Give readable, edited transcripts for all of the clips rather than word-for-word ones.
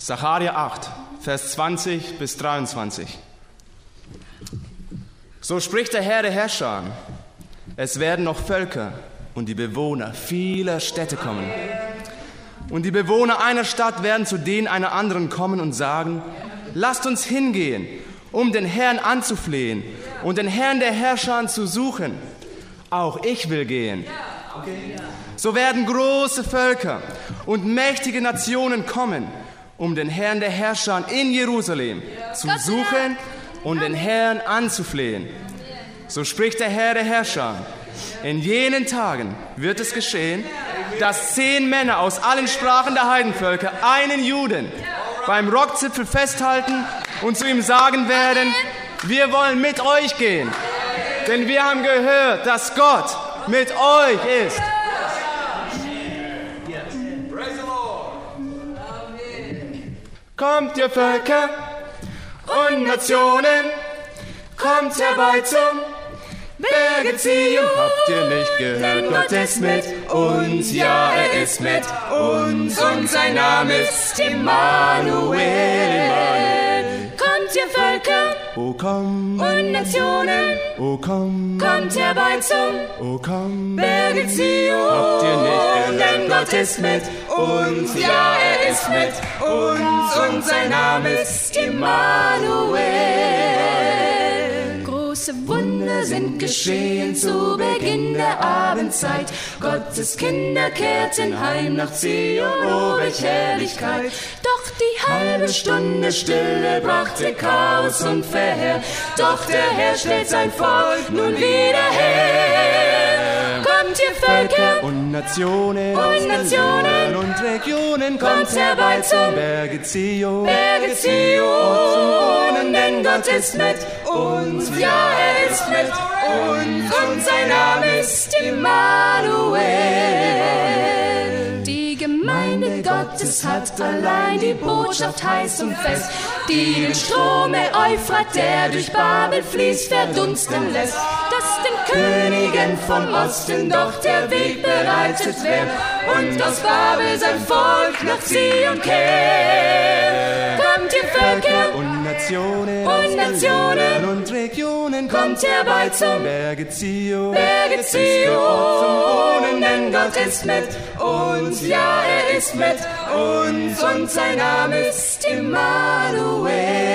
Sacharja 8, Vers 20 bis 23. So spricht der Herr der Herrscher: Es werden noch Völker und die Bewohner vieler Städte kommen. Und die Bewohner einer Stadt werden zu denen einer anderen kommen und sagen: Lasst uns hingehen, um den Herrn anzuflehen und den Herrn der Herrscher zu suchen. Auch ich will gehen. So werden große Völker und mächtige Nationen kommen, um den Herrn der Herrscher in Jerusalem zu suchen und den Herrn anzuflehen. So spricht der Herr der Herrscher: In jenen Tagen wird es geschehen, dass 10 Männer aus allen Sprachen der Heidenvölker einen Juden beim Rockzipfel festhalten und zu ihm sagen werden: Wir wollen mit euch gehen, denn wir haben gehört, dass Gott mit euch ist. Kommt ihr Völker und Nationen, kommt herbei zum Berge Zion. Habt ihr nicht gehört, Gott ist mit uns, ja, er ist mit uns und sein Name ist Immanuel. Kommt ihr Völker, O komm, und Nationen, o komm, kommt herbei zum o komm. Berge Zion. Habt ihr nicht gehört, Denn Gott ist mit uns, ja, er ist mit uns und sein Name ist Immanuel. Große Wunder sind geschehen zu Beginn der Abendzeit. Gottes Kinder kehrten heim nach Zion, oh, welch Herrlichkeit. Doch die halbe Stunde Stille brachte Chaos und Verheer. Doch der Herr stellt sein Volk nun wieder her. Kommt ihr Völker Und Nationen, und Nationen, und Regionen, kommt herbei zum Berge Zion. Berge Zion, denn Gott ist mit uns, ja, er ist mit uns und sein Name ist Immanuel. Die Gemeinde Gottes hat allein die Botschaft heiß und fest, die den Strom der Euphrat, der durch Babel fließt, verdunsten lässt, dass den Königen vom Osten doch der Weg bereitet wird und aus Babel sein Volk nach Zion kehrt. Kommt ihr Völker Und Nationen, und Nationen, und Regionen, kommt herbei zum Berge Zion. Berge Zion, denn Gott ist mit uns, ja, er ist mit uns und sein Name ist Immanuel.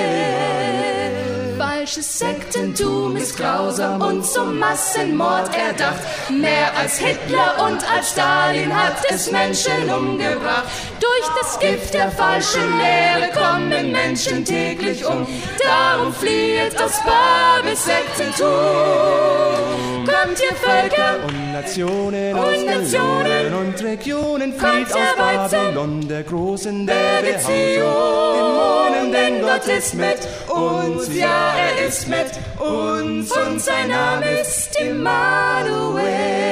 Falsches Sektentum ist grausam und zum Massenmord erdacht. Mehr als Hitler und als Stalin hat es Menschen umgebracht. Durch das Gift der falschen Lehre kommen Menschen täglich um. Darum flieht aus Babels Sektentum. Kommt ihr Völker Und Nationen, und Nationen, und Regionen, kommt flieht aus herbei zum Babylon, der großen Berge Behausung. Zion, denn Gott ist mit uns, ja, er ist mit uns und sein Name ist Immanuel.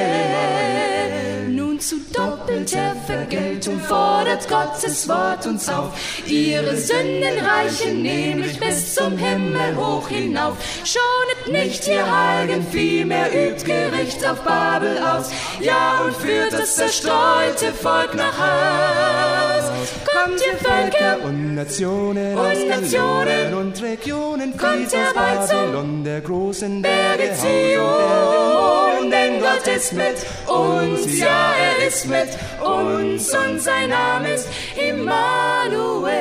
Nun zu doppelter Vergeltung fordert Gottes Wort uns auf. Ihre Sünden reichen nämlich bis zum Himmel hoch hinauf. Schonet nicht ihr Heiligen, vielmehr übt Gericht auf Babel aus. Ja, und führt das zerstreute Volk nach Haus. Kommt ihr Völker Und Nationen, und Nationen, und Regionen, kommt flieht aus herbei zum Babylon, der großen Berge Zion, denn Gott ist mit uns, ja, er ist mit uns und sein Name ist Immanuel.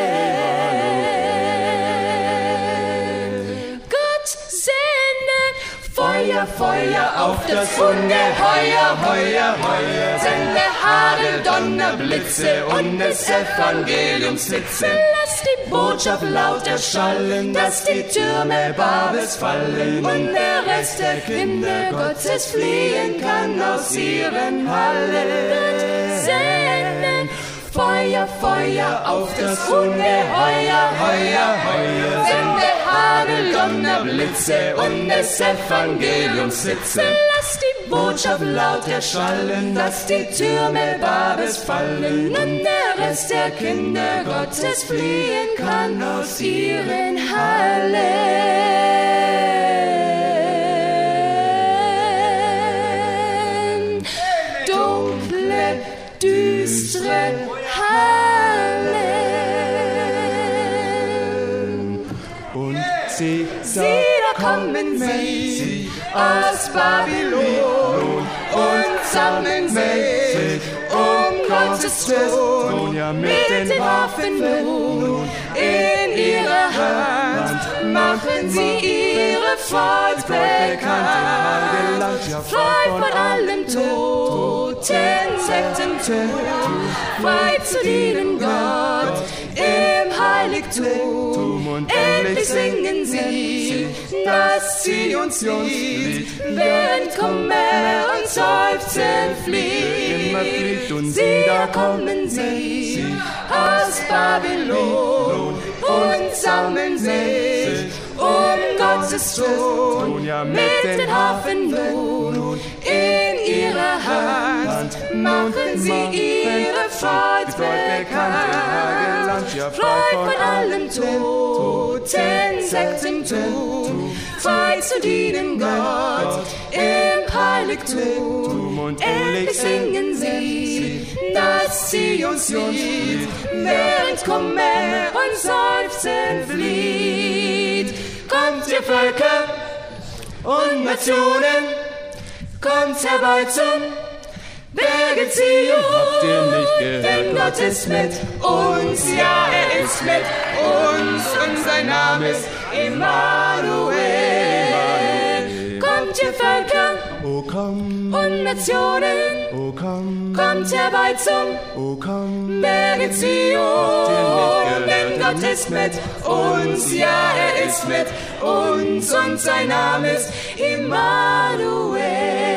Gott sende Feuer, Feuer auf das Ungeheuer, Heuer, Heuer. Sende Hagel, Donner, Blitze und des Evangeliums Hitze. Lass die Botschaft laut erschallen, dass die Türme Babels fallen und der Rest der Kinder Gottes fliehen kann aus ihren Hallen. Gott senden Feuer, Feuer auf das Ungeheuer, Heuer, Heuer. Sende Hagel, Donner, Blitze und des Evangeliums Hitze. Lass die Botschaft laut erschallen, dass die Türme Babels fallen und der Rest der Kinder Gottes fliehen kann aus ihren Hallen. Dunkle, düstere Hallen. sie, da kommen sie aus Babylon und sammeln sich Gottes Thron, mit den Waffen nun in ihrer Hand, machen sie ihre Fahrt bekannt. Frei von allem Toten, Sekten, frei zu dienen Gott im Heiligtum. Und endlich singen sie das Zionslied, während Kummer und Seufzen flieht. Sie, da kommen sie aus Babylon und sammeln sich Gottes Thron, mit den Hafen nun in ihrer Hand, machen sie ihre Fahrt bekannt. Frei von allem Toten, Sektentum, frei zu dienen Gott im Heiligtum. Und endlich singen sie das Zionslied, während Kummer und Seufzen flieht. Kommt ihr Völker und Nationen, kommt herbei zum Berge Zion. Habt ihr nicht gehört, denn Gott ist mit uns, ja, er ist mit uns und sein Name ist Immanuel. Kommt ihr Völker O komm, und Nationen, o komm, kommt herbei zum o komm, Berge Zion, denn Gott ist mit uns, ja, er ist mit uns und sein Name ist Immanuel.